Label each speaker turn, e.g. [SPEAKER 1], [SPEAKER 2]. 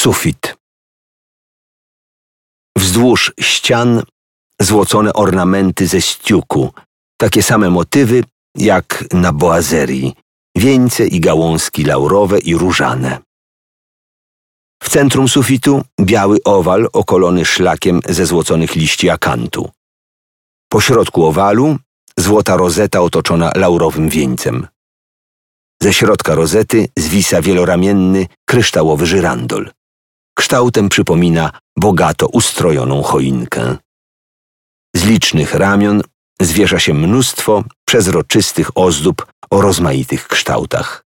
[SPEAKER 1] Sufit. Wzdłuż ścian złocone ornamenty ze stiuku, takie same motywy jak na boazerii, wieńce i gałązki laurowe i różane. W centrum sufitu biały owal okolony szlakiem ze złoconych liści akantu. Po środku owalu złota rozeta otoczona laurowym wieńcem. Ze środka rozety zwisa wieloramienny, kryształowy żyrandol. Kształtem przypomina bogato ustrojoną choinkę. Z licznych ramion zwiesza się mnóstwo przezroczystych ozdób o rozmaitych kształtach.